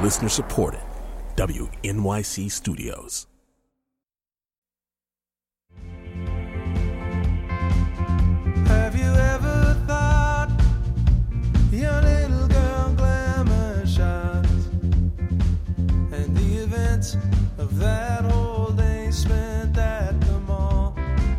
Listener supported. WNYC Studios. Have you ever thought your little girl glamour shines and the events of that whole day spent at the mall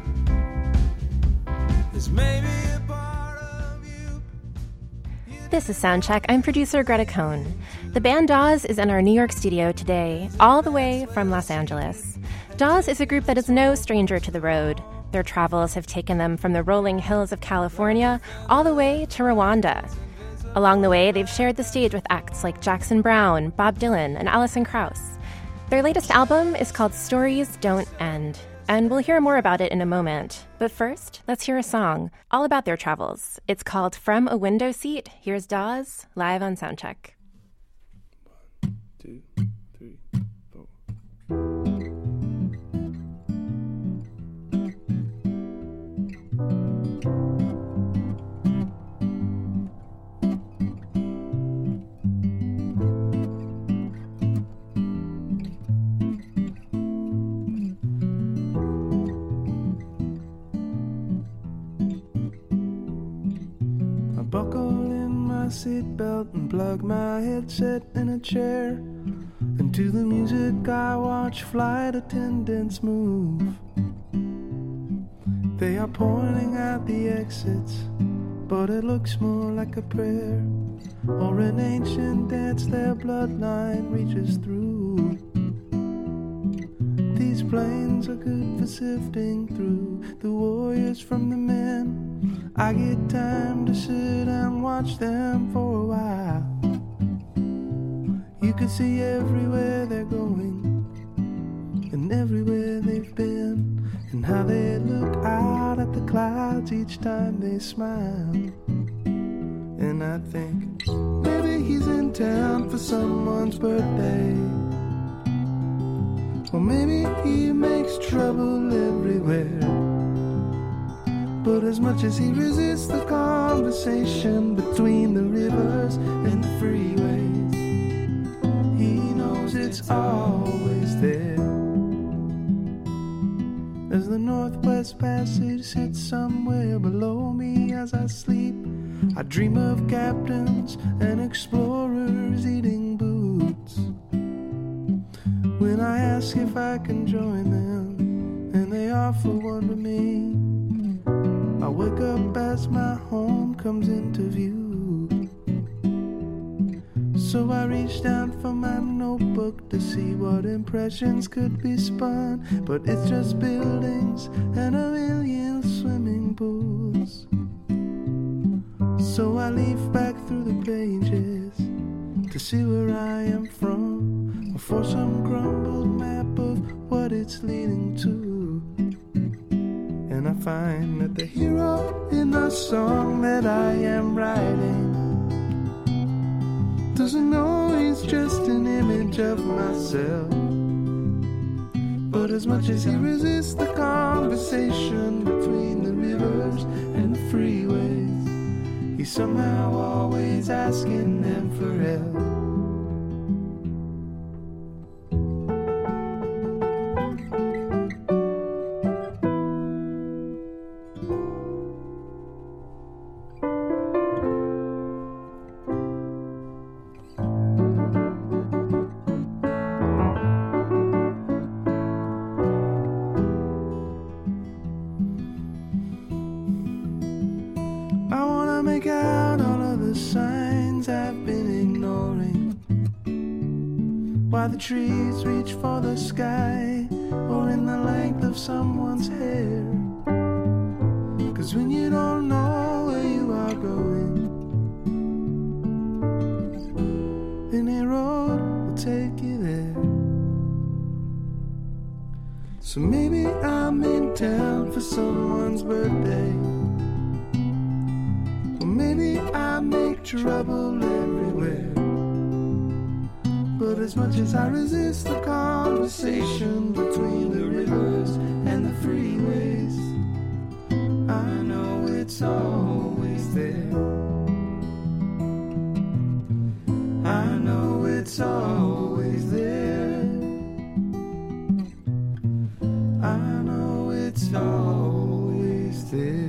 is maybe a part of you? This is Soundcheck. I'm producer Greta Cohn. The band Dawes is in our New York studio today, all the way from Los Angeles. Dawes is a group that is no stranger to the road. Their travels have taken them from the rolling hills of California all the way to Rwanda. Along the way, they've shared the stage with acts like Jackson Browne, Bob Dylan, and Alison Krauss. Their latest album is called Stories Don't End, and we'll hear more about it in a moment. But first, let's hear a song all about their travels. It's called From a Window Seat. Here's Dawes, live on Soundcheck. 1, 2, 3, 4. I buckle in my seatbelt and plug my headset in a chair. And to the music I watch flight attendants move. They are pointing out the exits, but it looks more like a prayer or an ancient dance their bloodline reaches through. These planes are good for sifting through the warriors from the men. I get time to sit and watch them for a while. You can see everywhere they're going and everywhere they've been, and how they look out at the clouds each time they smile. And I think maybe he's in town for someone's birthday, or maybe he makes trouble everywhere. But as much as he resists the conversation between the rivers and the freeways, it's always there. As the Northwest Passage sits somewhere below me as I sleep, I dream of captains and explorers eating boots. When I ask if I can join them and they offer one to me, I wake up as my home comes into view. So I reach down for my notebook to see what impressions could be spun, but it's just buildings and a million swimming pools. So I leaf back through the pages to see where I am from, or for some crumbled map of what it's leading to. And I find that the hero in the song that I am writing doesn't know he's just an image of myself. But as much as he resists the conversation between the rivers and the freeways, he's somehow always asking them for help. The trees reach for the sky, or in the length of someone's hair. 'Cause when you don't know where you are going, any road will take you there. So maybe I'm in town for someone's birthday, or maybe I make trouble everywhere. But as much as I resist the conversation between the rivers and the freeways, I know it's always there. I know it's it's always there. I know it's always there.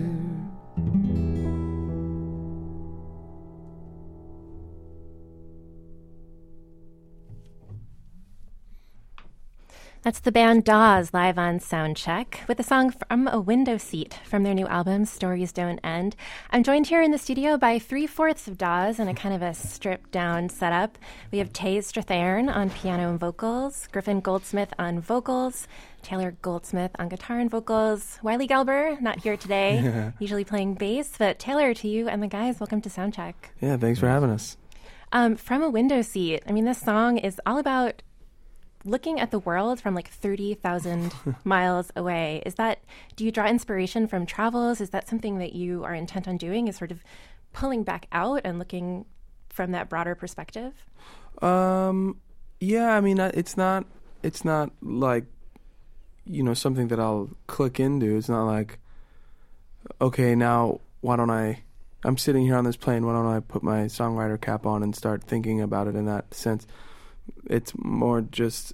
That's the band Dawes live on Soundcheck with a song From a Window Seat from their new album, Stories Don't End. I'm joined here in the studio by 3/4 of Dawes in a kind of a stripped-down setup. We have Tay Strathern on piano and vocals, Griffin Goldsmith on vocals, Taylor Goldsmith on guitar and vocals, Wiley Gelber, not here today, usually playing bass, but Taylor, to you and the guys, welcome to Soundcheck. Yeah, thanks for having us. From a Window Seat, I mean, this song is all about looking at the world from like 30,000 miles away. Do you draw inspiration from travels? Is that something that you are intent on doing, is sort of pulling back out and looking from that broader perspective? Yeah, I mean, it's not like, something that I'll click into. It's not like, okay, now I'm sitting here on this plane, why don't I put my songwriter cap on and start thinking about it in that sense? It's more just,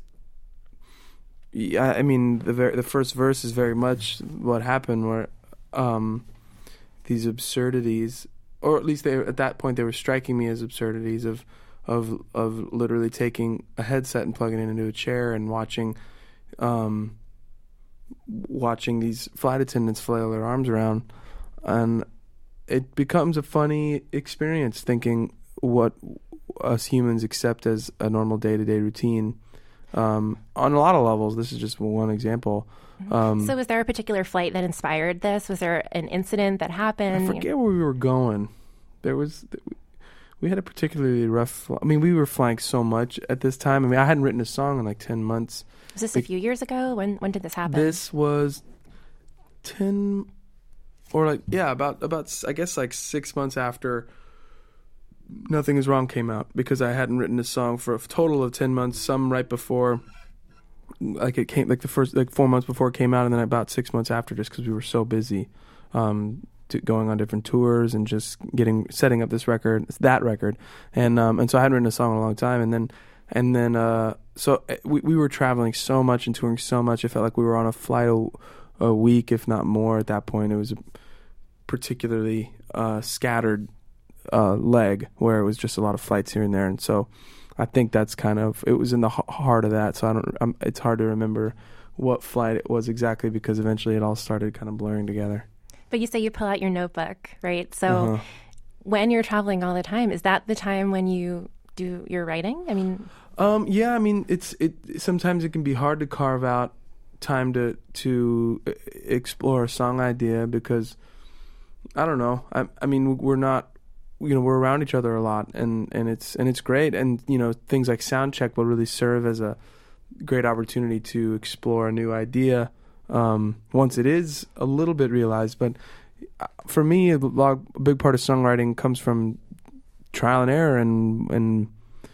I mean, the first verse is very much what happened, where these absurdities, or at least at that point they were striking me as absurdities of literally taking a headset and plugging it into a chair and watching these flight attendants flail their arms around, and it becomes a funny experience thinking what us humans accept as a normal day-to-day routine on a lot of levels. This is just one example. So was there a particular flight that inspired this? Was there an incident that happened? I forget where we were going. We had a particularly rough, I mean, we were flying so much at this time. I mean, I hadn't written a song in like 10 months. Was this a few years ago? When did this happen? This was 10 or like, yeah, about I guess like 6 months after Nothing Is Wrong came out, because I hadn't written a song for a total of 10 months, some right before, like it came, like the first, like 4 months before it came out, and then about 6 months after, just because we were so busy going on different tours and just setting up that record. And so I hadn't written a song in a long time. And then so we were traveling so much and touring so much. It felt like we were on a flight a week, if not more at that point. It was a particularly scattered leg where it was just a lot of flights here and there, and so I think that's kind of, it was in the heart of that. So it's hard to remember what flight it was exactly, because eventually it all started kind of blurring together. But you say you pull out your notebook, right? So when you're traveling all the time, is that the time when you do your writing? I mean, yeah, I mean, it sometimes it can be hard to carve out time to explore a song idea, because I don't know. I mean, we're not, we're around each other a lot, and it's great. And, things like Soundcheck will really serve as a great opportunity to explore a new idea once it is a little bit realized. But for me, a big part of songwriting comes from trial and error and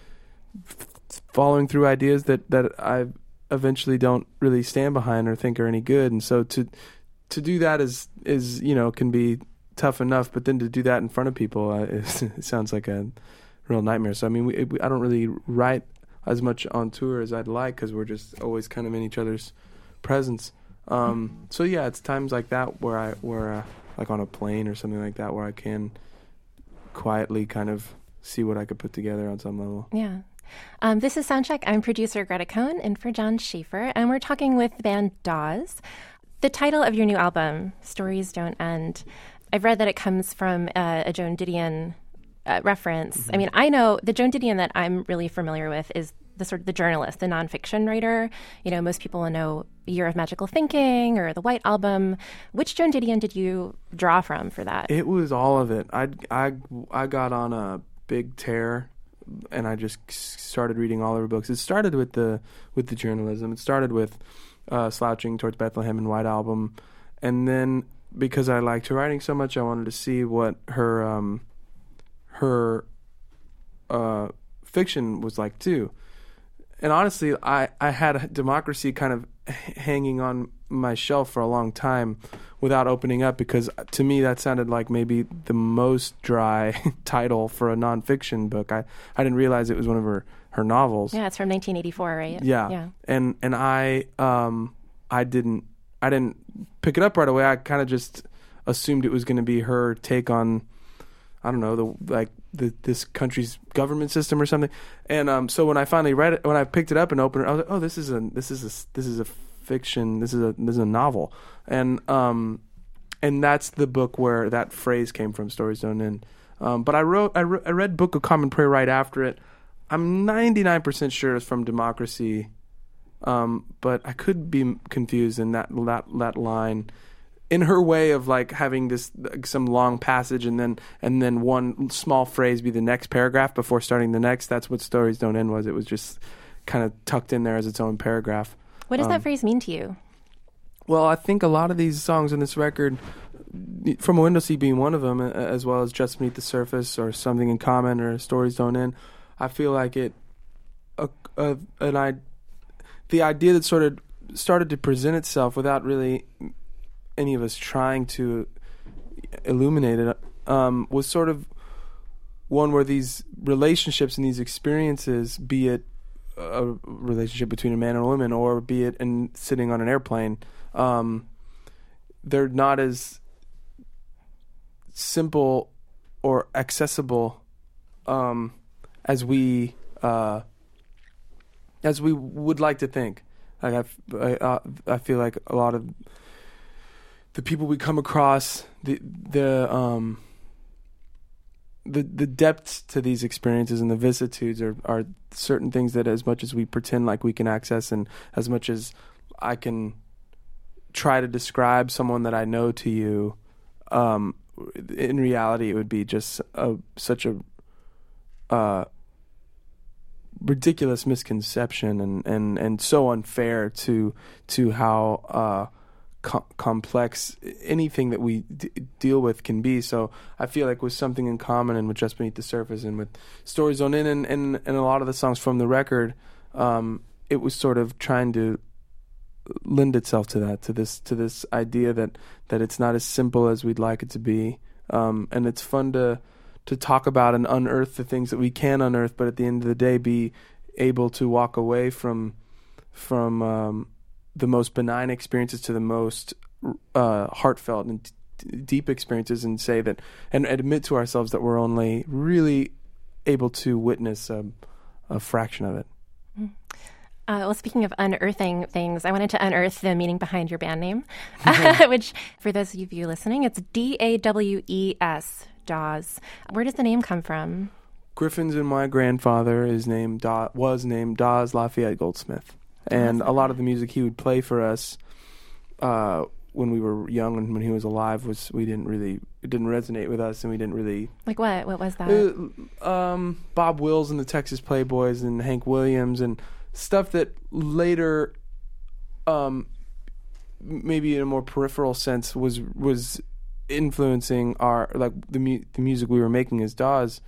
following through ideas that I eventually don't really stand behind or think are any good. And so to do that is can be tough enough, but then to do that in front of people, it sounds like a real nightmare. So I mean, I don't really write as much on tour as I'd like, because we're just always kind of in each other's presence. So yeah, it's times like that where like on a plane or something like that, where I can quietly kind of see what I could put together on some level. Yeah. This is Soundcheck. I'm producer Greta Cohn, and for John Schaefer, and we're talking with the band Dawes. The title of your new album, Stories Don't End, I've read that it comes from a Joan Didion reference. Mm-hmm. I mean, I know the Joan Didion that I'm really familiar with is the journalist, the nonfiction writer. Most people will know Year of Magical Thinking or The White Album. Which Joan Didion did you draw from for that? It was all of it. I got on a big tear, and I just started reading all of her books. It started with the journalism. It started with Slouching Towards Bethlehem and White Album, and then because I liked her writing so much, I wanted to see what her fiction was like too. honestly, I had Democracy kind of hanging on my shelf for a long time without opening up, because to me that sounded like maybe the most dry title for a nonfiction book. I didn't realize it was one of her novels. Yeah, it's from 1984, right? Yeah. And I didn't pick it up right away. I kind of just assumed it was going to be her take on, I don't know, this country's government system or something. And so when I finally read it, when I picked it up and opened it, I was like, oh, this is a fiction. This is a novel. And that's the book where that phrase came from, Stories Don't End. But I read Book of Common Prayer right after it. I'm 99% sure it's from Democracy, but I could be confused in that line. In her way of like having this some long passage and then one small phrase be the next paragraph before starting the next. That's what Stories Don't End was. It was just kind of tucked in there as its own paragraph. What does that phrase mean to you? Well, I think a lot of these songs in this record, From a Window Seat being one of them, as well as Just Beneath the Surface or Something in Common or Stories Don't End, I feel like the idea that sort of started to present itself without really any of us trying to illuminate it, was sort of one where these relationships and these experiences, be it a relationship between a man and a woman, or be it in sitting on an airplane, they're not as simple or accessible as we would like to think. Like I feel like a lot of the people we come across, the depths to these experiences and the vicissitudes are certain things that, as much as we pretend like we can access, and as much as I can try to describe someone that I know to you, in reality it would be just such a ridiculous misconception and so unfair to how complex anything that we deal with can be. So I feel like with Something in Common and with Just Beneath the Surface and with Stories Don't End and a lot of the songs from the record, it was sort of trying to lend itself to that, to this idea that it's not as simple as we'd like it to be, and it's fun to talk about and unearth the things that we can unearth, but at the end of the day be able to walk away from the most benign experiences to the most heartfelt and deep experiences, and say that, and admit to ourselves that we're only really able to witness a fraction of it. Well, speaking of unearthing things, I wanted to unearth the meaning behind your band name, which, for those of you listening, it's DAWES, Dawes. Where does the name come from? Griffin's and my grandfather was named Dawes Lafayette Goldsmith. And a lot of the music he would play for us when we were young and when he was alive it didn't resonate with us, and we didn't really... Like what? What was that? Bob Wills and the Texas Playboys and Hank Williams and stuff that later, maybe in a more peripheral sense, was influencing our, like, the music we were making as Dawes.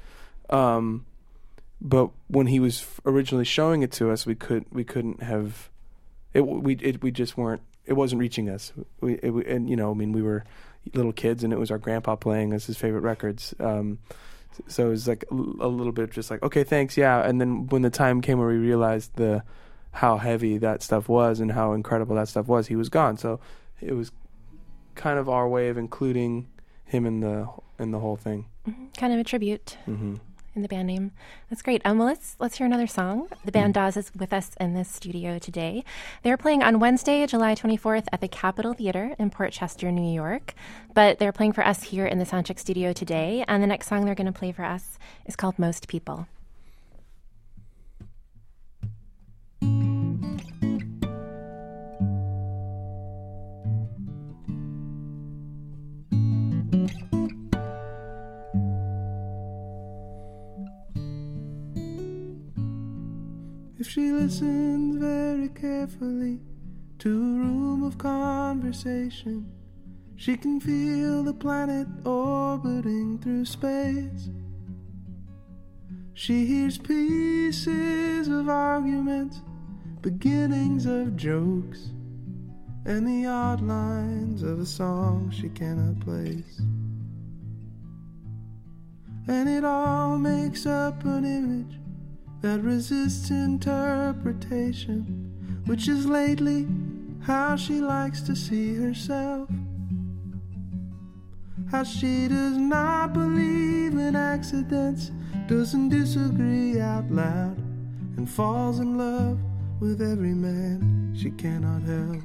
But when he was originally showing it to us, we couldn't have it. We just weren't. It wasn't reaching us. We were little kids, and it was our grandpa playing us his favorite records. So it was like a little bit just like, okay, thanks, yeah. And then when the time came where we realized how heavy that stuff was and how incredible that stuff was, he was gone. So it was kind of our way of including him in the whole thing. Mm-hmm. Kind of a tribute. Mm-hmm. In the band name. That's great. Well, let's hear another song. The band Dawes is with us in this studio today. They're playing on Wednesday, July 24th at the Capitol Theater in Port Chester, New York. But they're playing for us here in the Soundcheck studio today. And the next song they're going to play for us is called Most People. If she listens very carefully to a room of conversation, she can feel the planet orbiting through space. She hears pieces of arguments, beginnings of jokes, and the odd lines of a song she cannot place. And it all makes up an image that resists interpretation, which is lately how she likes to see herself. How she does not believe in accidents, doesn't disagree out loud, and falls in love with every man she cannot help.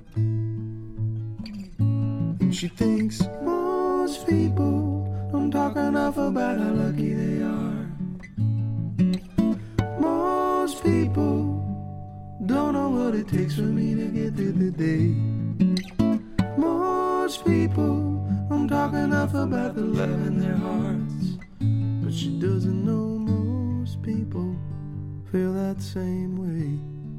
And she thinks most people don't talk enough about how lucky they are. Most people don't know what it takes for me to get through the day. Most people don't talk enough about the love in their hearts, but she doesn't know most people feel that same way.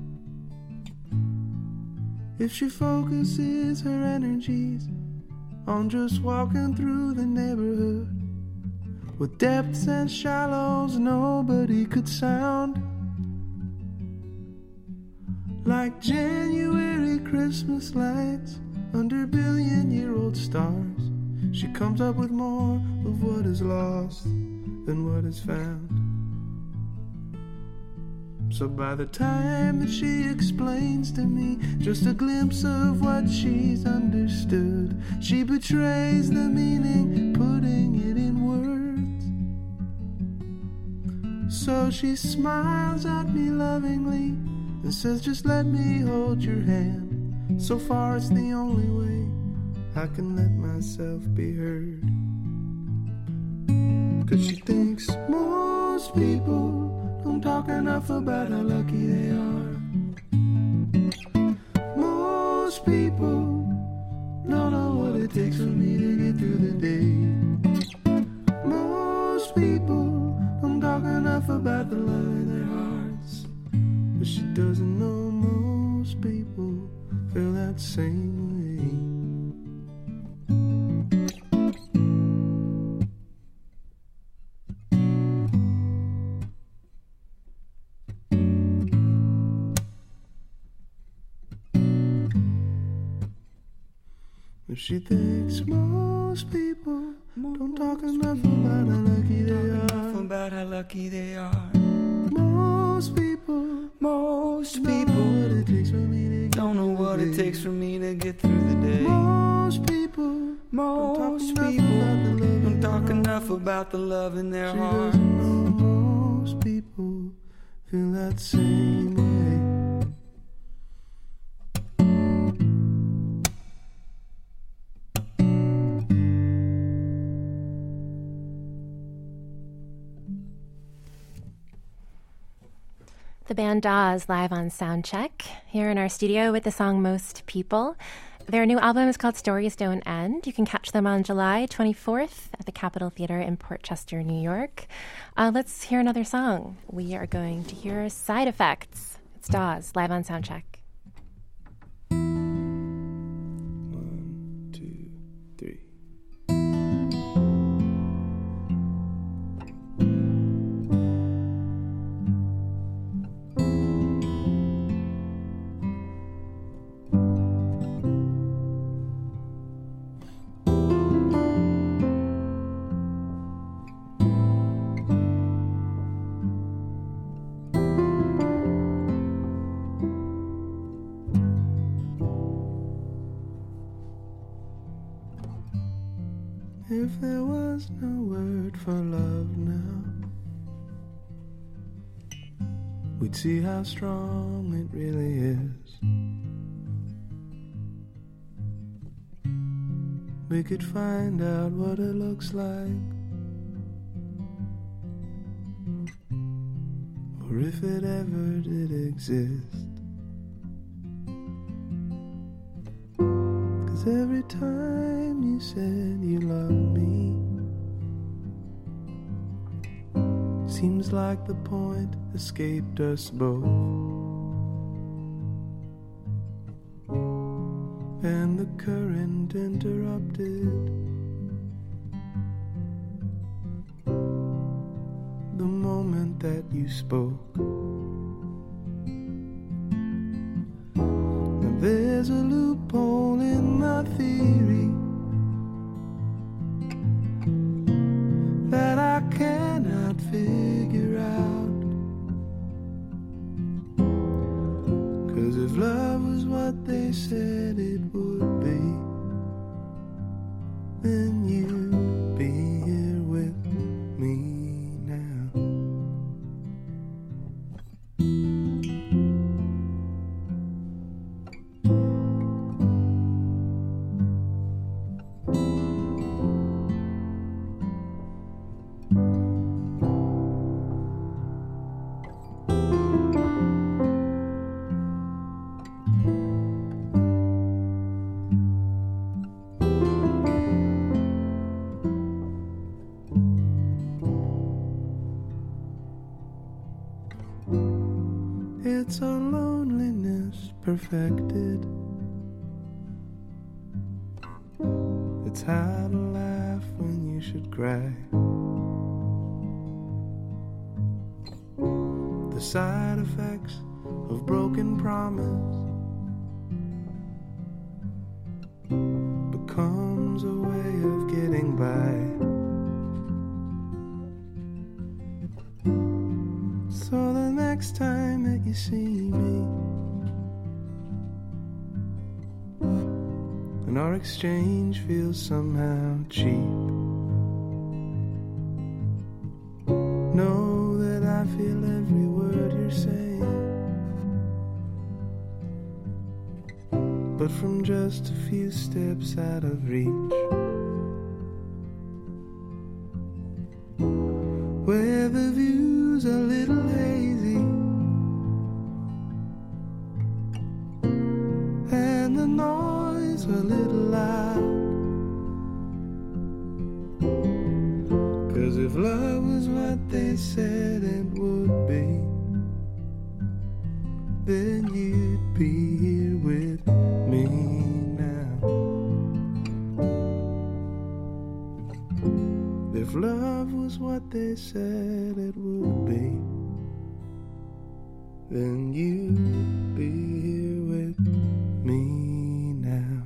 If she focuses her energies on just walking through the neighborhood with depths and shallows nobody could sound, like January Christmas lights under billion-year-old stars, she comes up with more of what is lost than what is found. So by the time that she explains to me just a glimpse of what she's understood, she betrays the meaning, putting it in words. So she smiles at me lovingly and says, just let me hold your hand. So far it's the only way I can let myself be heard. 'Cause she thinks most people don't talk enough about how lucky they are. Most people don't know what it takes for me to get through the day. Most people don't talk enough about the love in their hearts, but she doesn't know most people feel that same way. If she thinks most people don't talk enough about how lucky they are. About how lucky they are. Most people don't know what it takes for me to get through the day. Most people don't talk enough about the love in their hearts. She doesn't know most people feel that same way. The band Dawes live on Soundcheck here in our studio with the song Most People. Their new album is called Stories Don't End. You can catch them on July 24th at the Capitol Theater in Port Chester, New York. Let's hear another song. We are going to hear Side Effects. It's Dawes live on Soundcheck. 1, 2, 3. If there was no word for love now, we'd see how strong it really is. We could find out what it looks like, or if it ever did exist. 'Cause every time you said you love me, seems like the point escaped us both, and the current interrupted the moment moment that you spoke. Now there's a loophole in my theory that I cannot figure out. 'Cause if love was what they said it would be, then you'd be here with me now. It's our loneliness perfected. It's how to laugh when you should cry. The side effects of broken promise becomes a way of getting by. So the next time that you see me and our exchange feels somehow cheap, know that I feel every word you're saying, but from just a few steps out of reach, where the view's a little hazy and the noise a little loud. 'Cause if love was what they said it would be, then you'd be here with me now. If love was what they said it would be, then you'd be here with me now.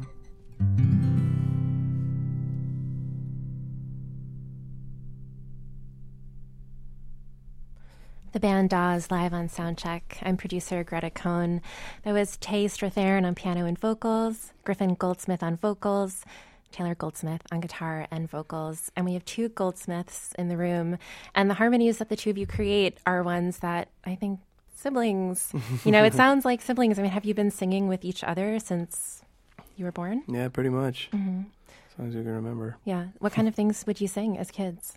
The band Dawes live on Soundcheck. I'm producer Greta Cohn. That was Tay Strathairn on piano and vocals, Griffin Goldsmith on vocals, Taylor Goldsmith on guitar and vocals. And we have two Goldsmiths in the room. And the harmonies that the two of you create are ones that I think siblings, it sounds like siblings. I mean, have you been singing with each other since you were born? Yeah, pretty much. Mm-hmm. As long as you can remember. Yeah. What kind of things would you sing as kids?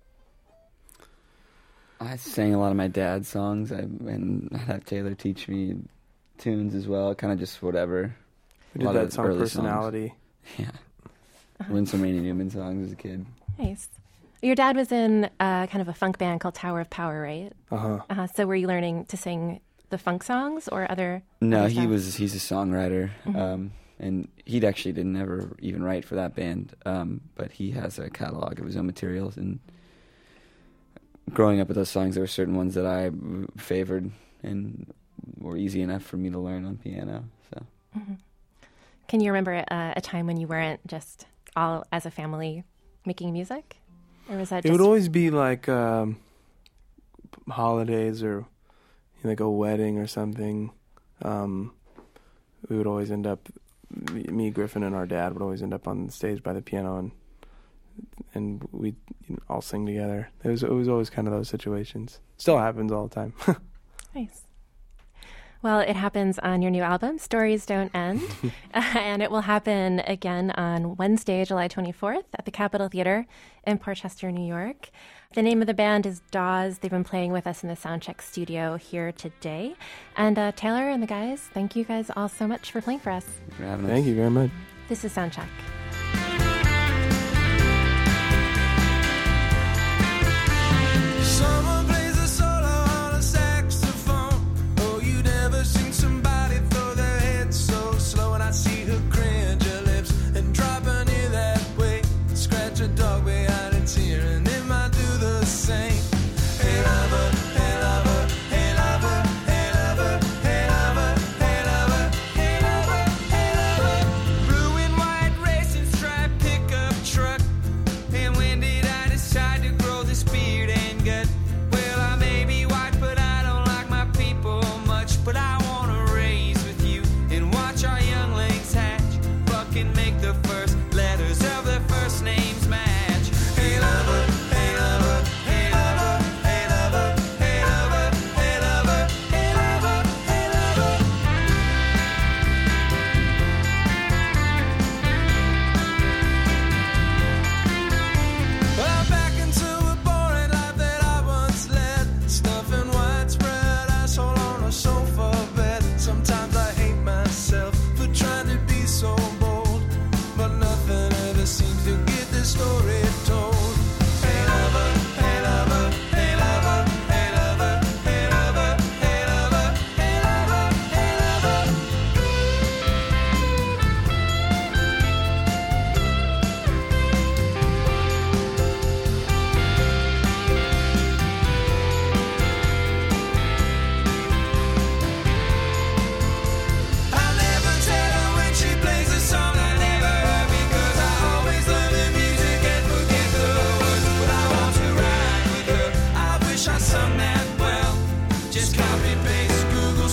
I sang a lot of my dad's songs, and I'd have Taylor teach me tunes as well, kind of just whatever. We did that song Personality. Songs. Yeah. Learned some Randy Newman songs as a kid. Nice. Your dad was in kind of a funk band called Tower of Power, right? Uh-huh. So were you learning to sing the funk songs or other? No, other he's a songwriter, and he actually didn't ever even write for that band, but he has a catalog of his own materials. And growing up with those songs, there were certain ones that I favored and were easy enough for me to learn on piano. So, Can you remember a time when you weren't just all as a family making music? Or was that It would always be like holidays or like a wedding or something. We would always end up, me, Griffin, and our dad would always end up on the stage by the piano, and we'd all sing together. It was always kind of those situations. Still happens all the time. Nice. Well, it happens on your new album, Stories Don't End, and it will happen again on Wednesday, July 24th at the Capitol Theater in Portchester, New York. The name of the band is Dawes. They've been playing with us in the Soundcheck studio here today. And Taylor and the guys, thank you guys all so much for playing for us. Thanks for having us. Thank you very much. This is Soundcheck. Someone plays a solo on a saxophone. Oh, you never seen somebody throw their head so slow. And I see her cringe her lips and drop her near that way. Scratch a dog behind its ear and it might do the same. Hey, lover,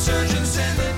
search and send the